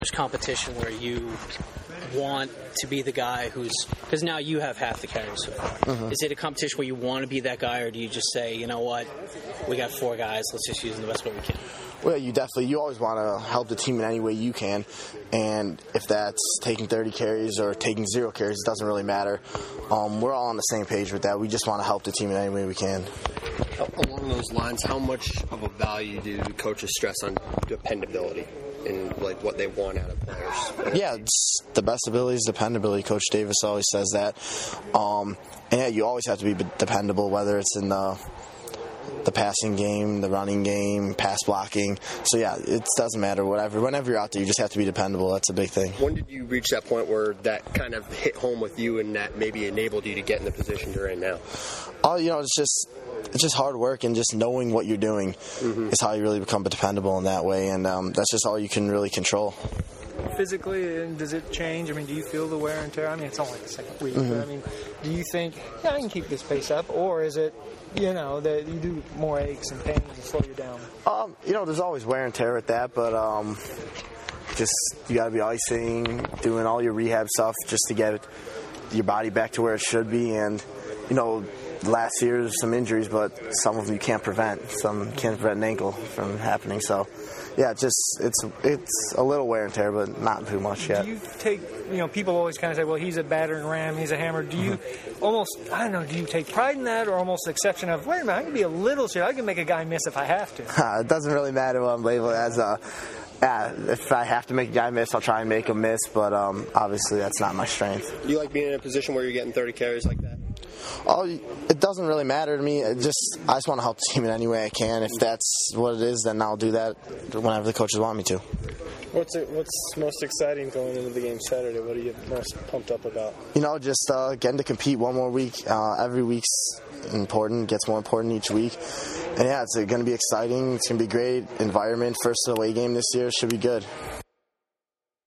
there's competition where you want to be the guy because now you have half the carries so far. Mm-hmm. Is it a competition where you want to be that guy, or do you just say, you know what, we got 4 guys, let's just use them the best way we can? Well, you always want to help the team in any way you can, and if that's taking 30 carries or taking 0 carries, it doesn't really matter. We're all on the same page with that. We just want to help the team in any way we can. Along those lines, how much of a value do coaches stress on dependability and like what they want out of players? Yeah, the best ability is dependability. Coach Davis always says that. And yeah, you always have to be dependable, whether it's in the passing game, the running game, pass blocking. So yeah, it doesn't matter. Whenever you're out there, you just have to be dependable. That's a big thing. When did you reach that point where that kind of hit home with you and that maybe enabled you to get in the position you're in now? It's just hard work and just knowing what you're doing is how you really become dependable in that way, and that's just all you can really control. Physically, and does it change? I mean, do you feel the wear and tear? I mean, it's only the second week, but I mean, do you think, I can keep this pace up, or is it, that you do more aches and pains and slow you down? There's always wear and tear with that, but just you got to be icing, doing all your rehab stuff just to get your body back to where it should be, and last year there's some injuries, but some of them you can't prevent. Some can't prevent an ankle from happening. So, yeah, it's a little wear and tear, but not too much yet. Do you take, people always kind of say, well, he's a battering ram, he's a hammer. Do you do you take pride in that, or almost the exception of, wait a minute, I can be a little serious. I can make a guy miss if I have to. It doesn't really matter what I'm labeled as. If I have to make a guy miss, I'll try and make him miss, but obviously that's not my strength. Do you like being in a position where you're getting 30 carries like that? It doesn't really matter to me. I just want to help the team in any way I can. If that's what it is, then I'll do that whenever the coaches want me to. What's most exciting going into the game Saturday? What are you most pumped up about? Just getting to compete one more week. Every week's important, gets more important each week. And yeah, it's going to be exciting. It's going to be a great environment. First away game this year should be good.